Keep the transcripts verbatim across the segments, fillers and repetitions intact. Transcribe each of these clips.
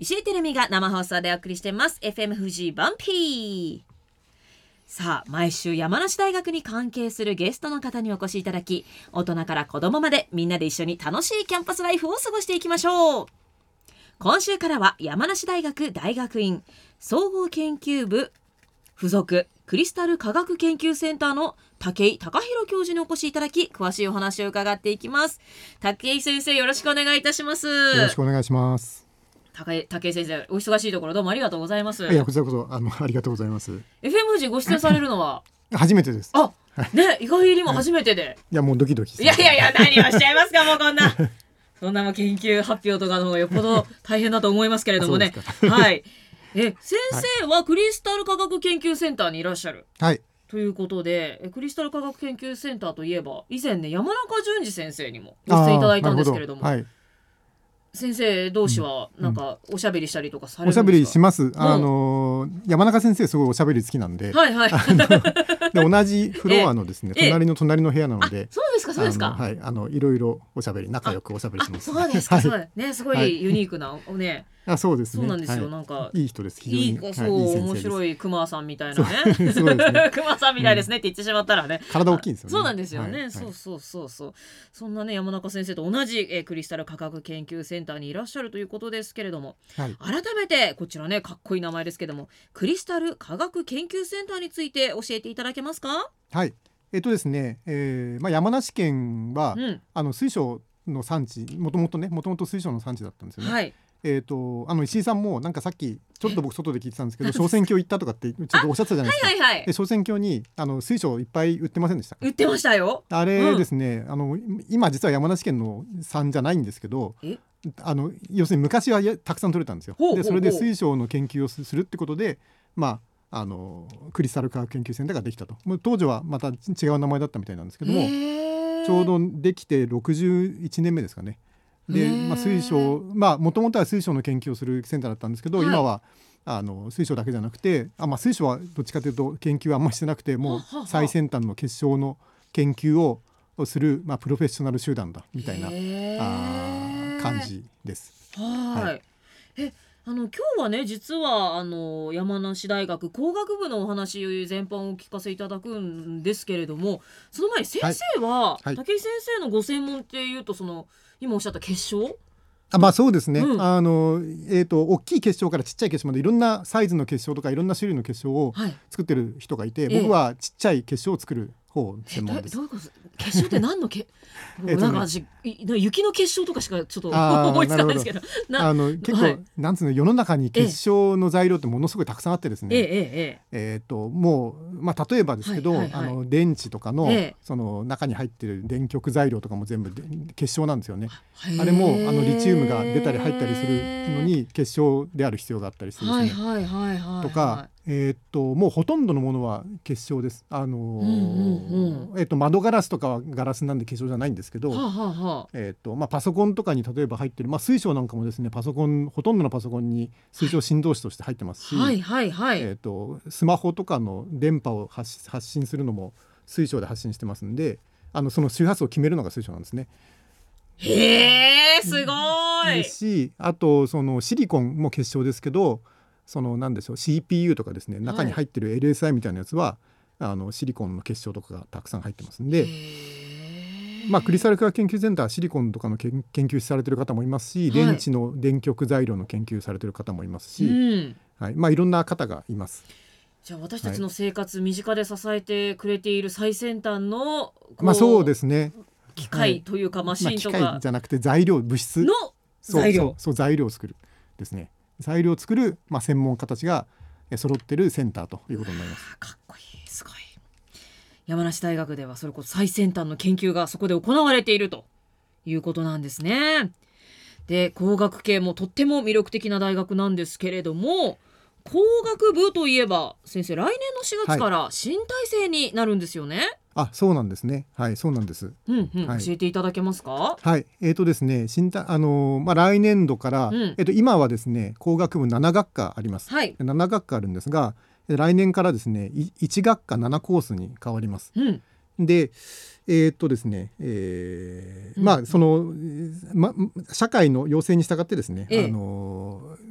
石井テレミが生放送でお送りしてます エフエム 富士バンピー。さあ毎週山梨大学に関係するゲストの方にお越しいただき、大人から子供までみんなで一緒に楽しいキャンパスライフを過ごしていきましょう。今週からは山梨大学大学院総合研究部附属クリスタル科学研究センターの武井隆弘教授にお越しいただき、詳しいお話を伺っていきます。武井先生、よろしくお願いいたします。 よろしくお願いします。 武井、武井先生、お忙しいところどうもありがとうございます。 いや、こちらこそ あのありがとうございます。 エフエム 富士ご出演されるのは初めてです。 あ、ね、意外にも初めてで、 いやもうドキドキ。 いやいやいや、何をしちゃいますかもうこんなそんなもう研究発表とかの方がよっぽど大変だと思いますけれどもねはい。え、先生はクリスタル科学研究センターにいらっしゃる、はい、ということで、クリスタル科学研究センターといえば以前ね、山中淳二先生にもご出演いただいたんですけれども、はい、先生同士はなんかおしゃべりしたりとかされるんですか？ おしゃべりします。あのー、山中先生すごいおしゃべり好きなんで、はいはいで同じフロアのですね、隣の隣の部屋なので、 そうですかそうですか、 はい、あのいろいろおしゃべり仲良くおしゃべりします。 そうですか、そうですね、すごいユニークなおね、 あ、そうですね。 そうなんですよ、なんかいい人です。非常にいい、そう、面白い熊さんみたいなね。熊さんみたいですねって言ってしまったらね。 体大きいんですよね。 そうなんですよね。そうそうそうそう。そんなね、山中先生と同じえクリスタル科学研究センターにいらっしゃるということですけれども、改めてこちらね、かっこいい名前ですけども、クリスタル科学研究センターについて教えていただけますか？ はい。えっとですね、えーまあ、山梨県は、うん、あの水晶の産地、もともとね、もともと水晶の産地だったんですよね。はい。えー、とあの石井さんもなんかさっきちょっと僕外で聞いてたんですけど、小選挙行ったとかってちょっとおっしゃってたじゃないですか。はいはいはい、で小選挙にあの水晶いっぱい売ってませんでしたか？ 売ってましたよ。 あれですね、うん、あの今実は山梨県の産じゃないんですけど、あの要するに昔はたくさん取れたんですよ。ほうほうほう。でそれで水晶の研究をするってことで、まああのクリスタル科学研究センターができたと。もう当時はまた違う名前だったみたいなんですけども、ちょうどできてろくじゅういちねんめですかね。で、まあ、水晶、まあもともとは水晶の研究をするセンターだったんですけど、はい、今はあの水晶だけじゃなくて、あ、まあ、水晶はどっちかというと研究はあんまりしてなくて、もう最先端の結晶の研究をする、まあ、プロフェッショナル集団だみたいなあ感じです。 はい、はい、えあの今日はね、実はあの山梨大学工学部のお話全般をお聞かせいただくんですけれども、その前に先生は、はいはい、武井先生のご専門っていうと、その今おっしゃった結晶、 あ、まあそうですね、うん、あのえーと大きい結晶からちっちゃい結晶までいろんなサイズの結晶とかいろんな種類の結晶を作ってる人がいて、はい、僕はちっちゃい結晶を作る方専門です。 どういうこと？結晶って何のけなんか私雪の結晶とかしかちょっと覚えてたんですけど、 なあの結構、はい、なんつうの、世の中に結晶の材料ってものすごいたくさんあってですね、えええええー、ともう、まあ、例えばですけど、はいはいはい、あの電池とかの、ええ、その中に入ってる電極材料とかも全部結晶なんですよね。あれもあのリチウムが出たり入ったりするのに結晶である必要があったりするんですね。はいはいはいはい、とか、えー、っともうほとんどのものは結晶です。あのーうんうんうん、えー、っと窓ガラスとかはガラスなんで結晶じゃないんですけど、はあはあ、えーっとまあ、パソコンとかに例えば入ってる、まあ、水晶なんかもですね、パソコンほとんどのパソコンに水晶振動子として入ってますし、はいはいはい、えー、っとスマホとかの電波を 発, 発信するのも水晶で発信してますんで、あのその周波数を決めるのが水晶なんですね。 へー、すごい。 ですし、あとそのシリコンも結晶ですけど、そのなんでしょう シーピーユー とかですね、中に入ってる エルエスアイ みたいなやつは、はい、あのシリコンの結晶とかがたくさん入ってますんで、まあ、クリスタル科学研究センターはシリコンとかの研究されてる方もいますし、はい、電池の電極材料の研究されてる方もいますし、うんはい、まあ、いろんな方がいます。 じゃあ私たちの生活、はい、身近で支えてくれている最先端のまあそうですね、 機械というかマシンとか、 まあ、機械じゃなくて材料、物質の材料、 そうそうそう、材料を作るですね。材料を作る、まあ、専門家たちが揃ってるセンターということになります。 かっこいい、すごい。山梨大学ではそれこそ最先端の研究がそこで行われているということなんですね。で、工学系もとっても魅力的な大学なんですけれども、工学部といえば先生、来年のしがつから新体制になるんですよね。はい、 あ、そうなんですね。はい、そうなんです。 うんうん、はい、教えていただけますか？ はい、えーとですね、新たあのーまあ、来年度から、うん、えーと今はですね、工学部なな学科あります。はい、なな学科あるんですが、来年からですね、いち学科ななコースに変わります。うん、で、えーとですね、えーうん、まあその、ま、社会の要請に従ってですね、ええ、あの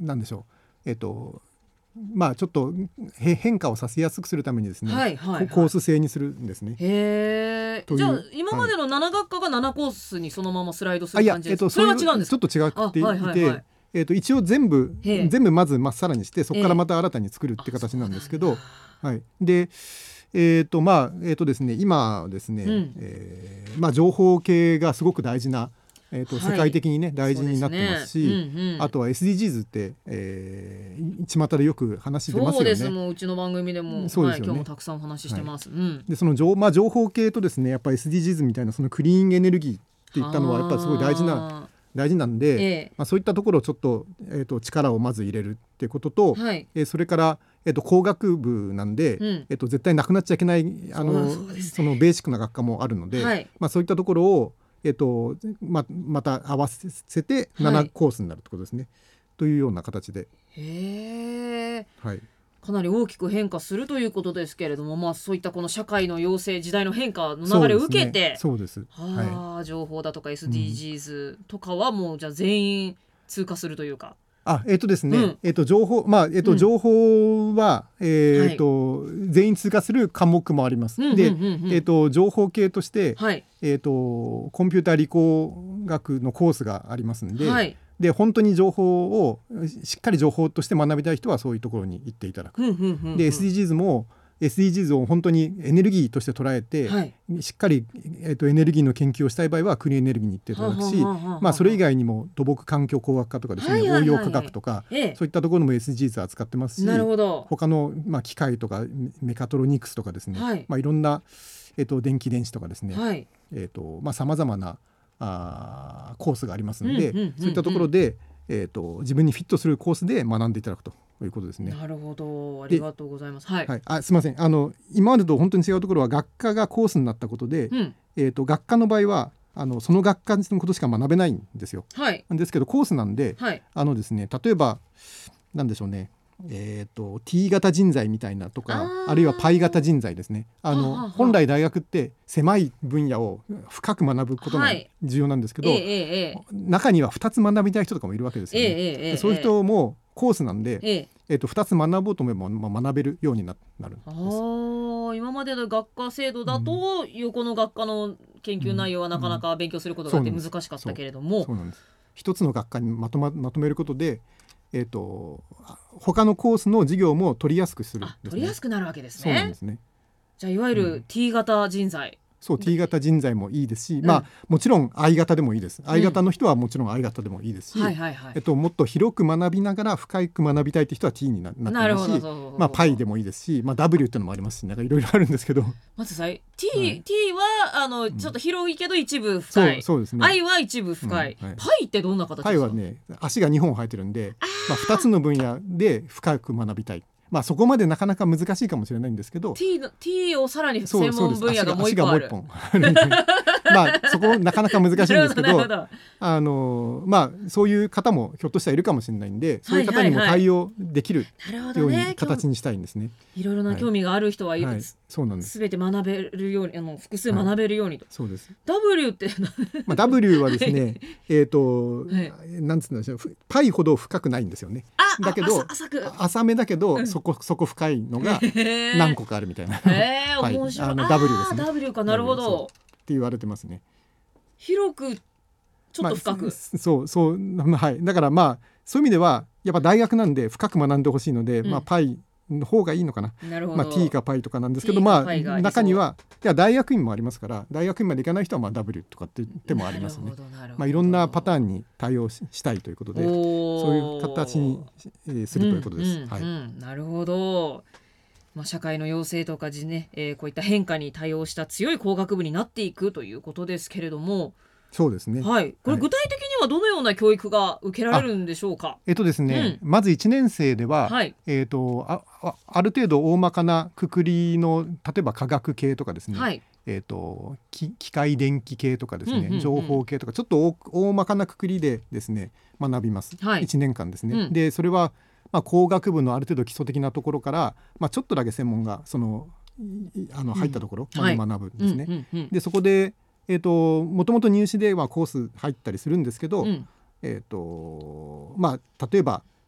なんでしょう、えっとまあ、ちょっと変化をさせやすくするためにですね、はいはいはい、コース制にするんですね。 へー、じゃあ今までのなな学科がななコースにそのままスライドする感じですか？それは違うんですか？ ちょっと違っていて、はいはいはい、えー、と一応全部全部まずまっさらにしてそこからまた新たに作るって形なんですけど、はい、でえーとまあえーとですね、今ですね、うんえーまあ、情報系がすごく大事な、えーとはい、世界的に、ね、大事になってますし、ねうんうん、あとは エスディージーズ って、えー、巷でよく話出ますよね。 そうです、もううちの番組でも、そうですよね、はい、今日もたくさんお話ししてます、はいうん、 でその情、まあ、情報系とですねやっぱ エスディージーズ みたいなそのクリーンエネルギーっていったのはやっぱりすごい大事な大事なんで、ええまあ、そういったところをちょっと、えーと力をまず入れるってことと、はいえー、それからえっと、工学部なんで、うんえっと、絶対なくなっちゃいけないあの そ, う、ね、そのベーシックな学科もあるので、はいまあ、そういったところを、えっとま、また合わせてななコースになるってことですね、はい、というような形で。 へー、はい、かなり大きく変化するということですけれども、まあ、そういったこの社会の要請時代の変化の流れを受けてそうですね、そうです、 はあ、情報だとか エスディージーズ とかはもうじゃあ全員通過するというか、 あえーとですねうんえー、と情報、まあえーと、情報は、うんえーとはい、全員通過する科目もあります。うんうんうんうん、で、えーと、情報系として、はいえーと、コンピューター理工学のコースがありますので、はい、で本当に情報をしっかり情報として学びたい人はそういうところに行っていただく、うんうんうんうん、で エスディージーズ もエスディージーズ を本当にエネルギーとして捉えて、はい、しっかり、えーと、エネルギーの研究をしたい場合はクリーンエネルギーに行っていただくし、まあ、それ以外にも土木環境工学科とかですね、はいはいはい、応用科学とか、ええ、そういったところも エスディージーズ は扱ってますし、なるほど他の、まあ、機械とかメカトロニクスとかですね、はいまあ、いろんな、えーと、電気電子とかですね、はいえーとまあ、様々なあコースがありますので、うんうんうんうん、そういったところで、えーと、自分にフィットするコースで学んでいただくということですね。 なるほど、ありがとうございます。はいはい、あすみません、あの今までと本当に違うところは学科がコースになったことで、うんえーと、学科の場合はあのその学科のことしか学べないんですよ。はい、ですけどコースなんで、はい、あのですね、例えばなんでしょうね、えーと、T 型人材みたいなとか あ, あるいは パイ 型人材ですね。あのはは本来大学って狭い分野を深く学ぶことが重要なんですけど、はいえーえー、中にはふたつ学びたい人とかもいるわけですよね、えーえー、そういう人もコースなんで、えーえー、とふたつ学ぼうと思えば、まあ、学べるように な, なるんです。 あ今までの学科制度だと、うん、横の学科の研究内容はなかなか勉強することがあって難しかったけれども、うんうん、そうそうなんです。一つの学科にまと、ま、まとめることでえー、と他のコースの授業も取りやすくするんですね。 取りやすくなるわけですね。 そうなんですね。 じゃあいわゆる T 型人材、 そう T 型人材もいいですし、うんまあ、もちろん I 型でもいいです、うん、I 型の人はもちろん I 型でもいいですし、はいはいはいえっと、もっと広く学びながら深く学びたいという人は T に な, なってますし、まあ、パイ でもいいですし、まあ、ダブリュー っていうのもありますし、なんかいろいろあるんですけど、 まずさ T,、はい、T はあのちょっと広いけど一部深い、うん、そうそうですね、I は一部深い、うんはい、パイってどんな形ですか？ パイはね、足がにほん生えてるんで、まあ、ふたつの分野で深く学びたい、まあ、そこまでなかなか難しいかもしれないんですけど T, の T をさらに専門分野がもう一個ある。 まあそこなかなか難しいんですけどあの、まあ、そういう方もひょっとしたらいるかもしれないんで、そういう方にも対応できるように形にしたいんですね。 いろいろな興味がある人は、はいはい、 そうなんです。 全て学べるように、あの複数学べるようにと、はい、そうです。 W ってまあ、W はですねえっと、はい、なんつうんでしょう、パイほど深くないんですよね。だけど浅く浅めだけど、うん、そこそこ深いのが何個かあるみたいな、 えー、面白い、あの W ですね。 W か、なるほどって言われてますね。 広くちょっと深く、まあ、 そうそう、はい、だからまあそういう意味ではやっぱ大学なんで深く学んでほしいので、うんまあ、パイの方がいいのかな。なるほど、まあ、T かパイとかなんですけど、まあ中にはいや大学院もありますから、大学院まで行かない人はまあ W とかって手もありますね。まあ、いろんなパターンに対応 し, したいということで、そういう形にするということです。うんうんはいうん、なるほど。まあ、社会の要請とか、ねえー、こういった変化に対応した強い工学部になっていくということですけれども、 そうですね、 はい、これ具体的にはどのような教育が受けられるんでしょうか？ えっとですね、うん、まずいちねん生では、はいえー、と あ, あ, ある程度大まかなくくりの、例えば科学系とかですね、はいえー、と 機, 機械電気系とかですね、うんうんうん、情報系とかちょっと 大, 大まかなくくりでですね学びます、はい、いちねんかんですね、うん、でそれはまあ、工学部のある程度基礎的なところから、まあ、ちょっとだけ専門がそのあの入ったところまで学ぶんですね、はいうんうんうん、でそこで、えー、ともともと入試ではコース入ったりするんですけど、うんえーとまあ、例えば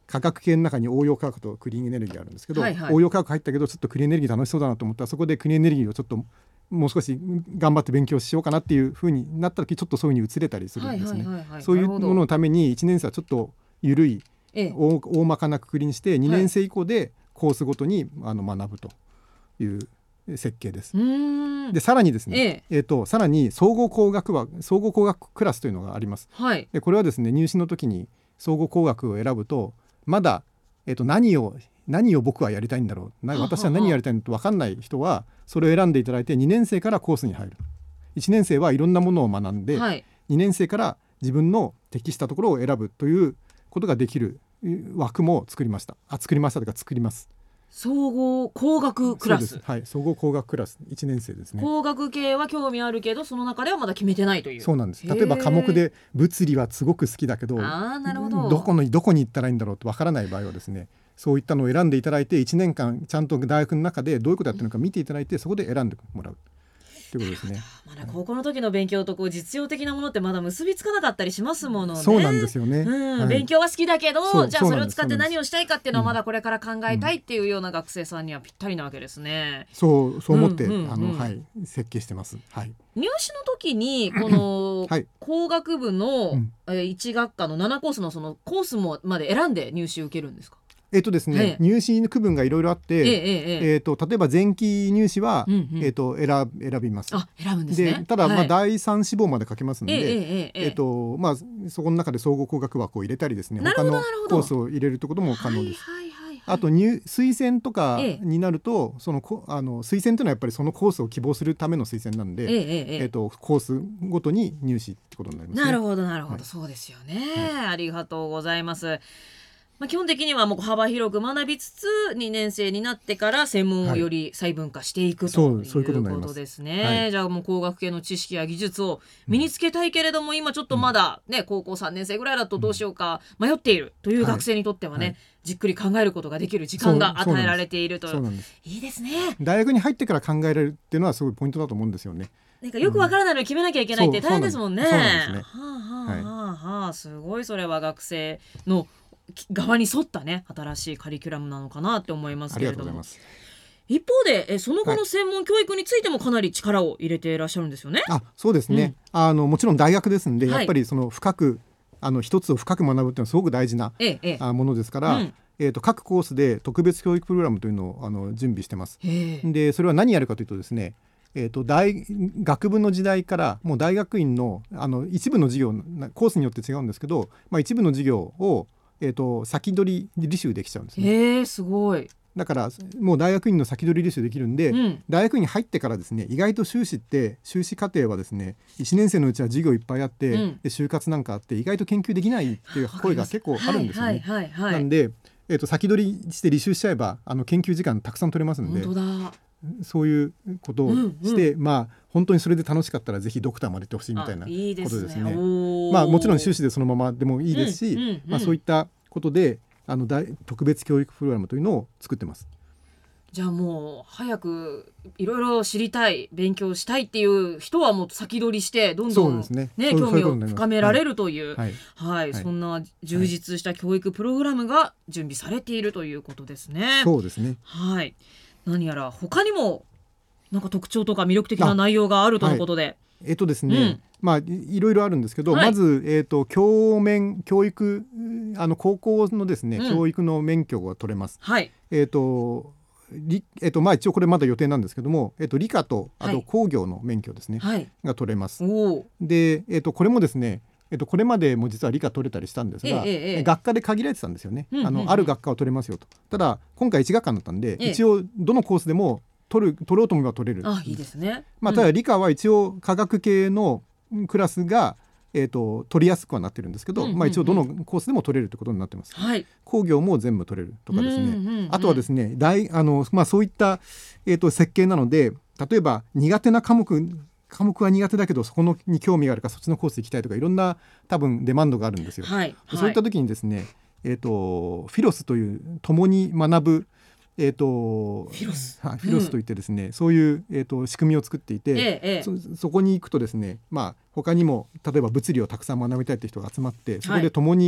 科学系の中に応用科学とクリーンエネルギーあるんですけど、はいはい、応用科学入ったけどちょっとクリーンエネルギー楽しそうだなと思ったら、そこでクリーンエネルギーをちょっともう少し頑張って勉強しようかなっていう風になった時、ちょっとそういう風に移れたりするんですね、はいはいはいはい、そういうもののためにいちねん生はちょっと緩い、ええ、大, 大まかなくくりにしてにねん生以降でコースごとにあの学ぶという設計です。うーんでさらにですね、えええー、とさらに総合工学は総合工学クラスというのがあります、はい、でこれはですね入試の時に総合工学を選ぶとまだ、えー、と何を何を僕はやりたいんだろう、私は何やりたいのと分かんない人はそれを選んでいただいてにねん生からコースに入る。いちねん生はいろんなものを学んで、はい、にねん生から自分の適したところを選ぶということができる枠も作りましたあ作りましたというか作ります。 総合工学クラス、 はい、総合工学クラスいちねん生ですね。 工学系は興味あるけどその中ではまだ決めてないという。 そうなんです。例えば科目で物理はすごく好きだけど、 あなるほど、 どこのどこに行ったらいいんだろうとわからない場合はですね、そういったのを選んでいただいていちねんかんちゃんと大学の中でどういうことやってるのか見ていただいて、そこで選んでもらうということですね。 まだ高校の時の勉強とこう実用的なものってまだ結びつかなかったりしますものね。 そうなんですよね、 うんはい、勉強は好きだけどじゃあそれを使って何をしたいかっていうのはまだこれから考えたいっていうような学生さんにはぴったりなわけですね、 うん、そうそう思って、うんうんうんあのはい、設計してます、はい、 入試の時にこの工学部のいち学科のななコースのそのコースもまで選んで入試を受けるんですか？ えーとですねええ、入試の区分がいろいろあって、ええええー、と例えば前期入試は、うんうんえー、と 選, 選びます。 あ選ぶんですね。 でただ、まあ、だいさん志望まで書けますので、えええーとまあ、そこの中で総合工学枠を入れたりですね、他のコースを入れるということも可能です。はいはいはいはい、あと入推薦とかになると、ええ、そのあの推薦というのはやっぱりそのコースを希望するための推薦なんで、えええー、とコースごとに入試ってことになりますね。 なるほどなるほど、はい、そうですよね、はい、ありがとうございます。まあ、基本的にはもう幅広く学びつつにねん生になってから専門をより細分化していく、はい、ということですね。はい、じゃあもう工学系の知識や技術を身につけたいけれども、うん、今ちょっとまだ、ね、高校さんねん生ぐらいだとどうしようか迷っているという学生にとってはね、はいはい、じっくり考えることができる時間が与えられているといいですね。 大学に入ってから考えられるっていうのはすごいポイントだと思うんですよね。 なんかよくわからないのに決めなきゃいけないって大変ですもんね。 そうなんですね。 はあはあはあはあ、すごいそれは学生の側に沿ったね新しいカリキュラムなのかなって思いますけれども、一方でえその後の専門教育についてもかなり力を入れていらっしゃるんですよね。 はい、あそうですね、うん、あのもちろん大学ですんで、はい、やっぱりその深くあの一つを深く学ぶっていうのはすごく大事な、ええ、ものですから、うんえー、と各コースで特別教育プログラムというのをあの準備してます。でそれは何やるかというとですね、えー、と大学部の時代からもう大学院 の, あの一部の授業コースによって違うんですけど、まあ、一部の授業をえー、と先取り履修できちゃうんですね。 へーすごい。 だからもう大学院の先取り履修できるんで、うん、大学院に入ってからですね意外と修士って修士課程はですねいちねん生のうちは授業いっぱいあって、うん、で就活なんかあって意外と研究できないっていう声が結構あるんですよね。はいはいはいはい、なんで、えー、と先取りして履修しちゃえばあの研究時間たくさん取れますんで、 本当だそういうことをして、うんうん、まあ本当にそれで楽しかったらぜひドクターまで行ってほしいみたいなことですね。まあもちろん修士でそのままでもいいですし、うんうんうんまあ、そういったことであの大特別教育プログラムというのを作ってます。 じゃあもう早くいろいろ知りたい勉強したいっていう人はもう先取りしてどんどん、ねね、興味を深められるという、はいはいはい、そんな充実した教育プログラムが準備されているということですね。 そうですね、 はい、何やら他にもなんか特徴とか魅力的な内容があるとのことで、 えっとですね、うんまあ、いろいろあるんですけど、はい、まず、えーと、教免教育あの高校のですね、うん、教育の免許が取れます。はいえーと理えーとまあ、一応これまだ予定なんですけども、えーと理科とあと工業の免許ですね、はい、が取れます。で、えーとこれもですねえっと、これまでも実は理科取れたりしたんですが、ええ、学科で限られてたんですよね、うんうんうん、あのある学科を取れますよと。ただ今回いち学科だったんで、ええ、一応どのコースでも取る取ろうと思えば取れる。 あ、いいですね。 まあ、ただ理科は一応科学系のクラスが、えー、と取りやすくはなってるんですけど、うんうんうんまあ、一応どのコースでも取れるということになってます、はい、工業も全部取れるとかですね、うんうんうん、あとはですね大あの、まあ、そういった、えー、と設計なので、例えば苦手な科目科目は苦手だけどそこのに興味があるからそっちのコース行きたいとかいろんな多分デマンドがあるんですよ、はいはい、そういった時にですね、えー、とフィロスという共に学ぶえー、とフィロス、 はフィロスといってですね、うん、そういう、えー、と仕組みを作っていて、ええ、そ, そこに行くとですね、まあ、他にも例えば物理をたくさん学びたいという人が集まってそこで共に、はい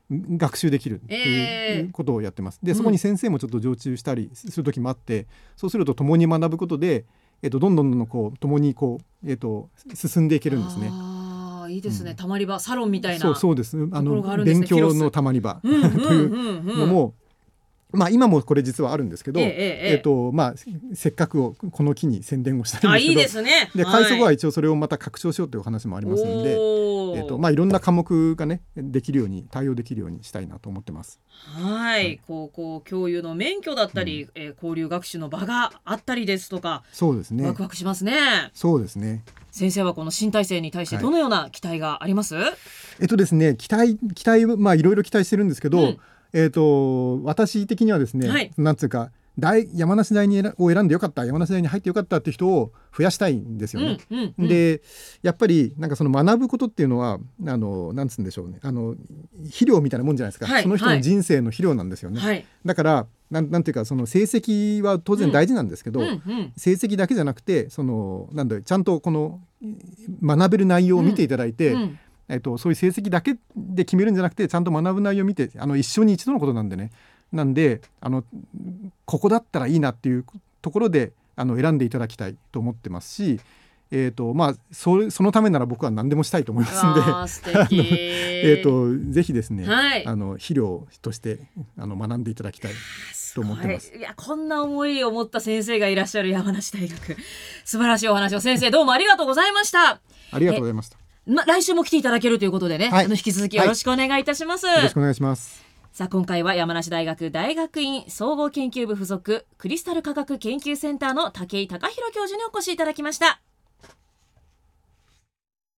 学習できるっていうことをやってます。でそこに先生もちょっと常駐したりする時もあって、うん、そうすると共に学ぶことで、えー、とどんどんどんどんこう共にこう、えー、と進んでいけるんですね。 あいいですね、うん、たまり場サロンみたいなそうそうですあの勉強のたまり場というのも、まあ、今もこれ実はあるんですけど、えーえーとまあ、せっかくをこの機に宣伝をしたいんですけど、 あいいですね、 で開祖後は一応それをまた拡張しようというお話もありますので、えーとまあ、いろんな科目がねできるように対応できるようにしたいなと思ってます。 はい、はい、高校教諭の免許だったり、うんえー、交流学習の場があったりですとか、 そうですね、 ワクワクしますね。 そうですね。 先生はこの新体制に対してどのような期待があります？はい、 えっとですね期待期待まあいろいろ期待してるんですけど、うんえー、と私的にはですね、はい、なんつうか大山梨大にを選んでよかった山梨大に入ってよかったっていう人を増やしたいんですよね、うんうんうん、でやっぱりなんかその学ぶことっていうのはあのなんつうんでしょうねあの肥料みたいなもんじゃないですか、はい、その人の人生の肥料なんですよね、はい、だからなん、なんていうかその成績は当然大事なんですけど、うんうんうん、成績だけじゃなくてそのなんだちゃんとこの学べる内容を見ていただいて、うんうんえっと、そういう成績だけで決めるんじゃなくてちゃんと学ぶ内容を見てあの一生に一度のことなんでねなんであのここだったらいいなっていうところであの選んでいただきたいと思ってますし、えーとまあ、そ, そのためなら僕は何でもしたいと思いますんであ素敵えとぜひですね、はい、あの肥料としてあの学んでいただきたいと思ってます。 いやこんな思いを持った先生がいらっしゃる山梨大学素晴らしいお話を先生どうもありがとうございました。 ありがとうございました。 ま、来週も来ていただけるということでね、はい、あの引き続きよろしくお願いいたします、はい、 よろしくお願いします。 さあ今回は山梨大学大学院総合研究部附属クリスタル科学研究センターの武井隆弘教授にお越しいただきました。